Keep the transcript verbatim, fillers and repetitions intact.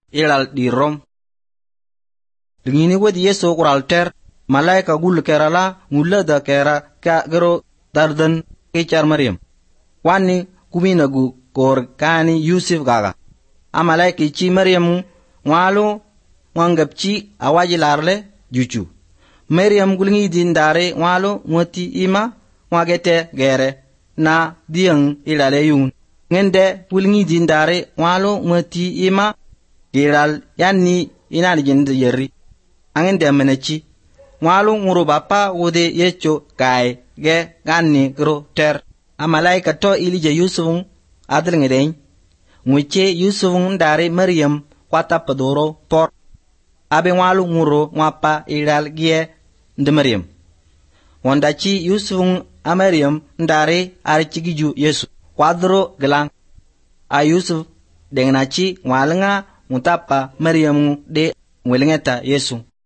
ilal di rom. Dingini wedi Yesu kural ter malaika gul kerala ngulla da kera ka gero dardan kichar Maryam. Wani kumina gu kor kani Yusuf gaga. A malaika chi Maryam ngalo wangapchi awaji larle juju. Maryam gulngi dindare ngalo ngoti ima wagete gere na diang ilale yun. Ngende gulngi dindare ngalo ngoti ima ilal yanni inali jende yeri. Angende menechi ngalo nguru bapa wode yecho kai ge ganni gro ter. A malaika to ilije Yusufun adil ngedeng. Ngwiche Yusufun dare Maryam kwata padoro por. Abe ngalo nguru ngapa ilal gie nde Maryam. Wandachi Yusufun a Maryam ndare archigiju Yesu. Kwadro gelang. A Yusuf dengenachi ngwalenga mutapa Maryam de ngwelengeta Yesu.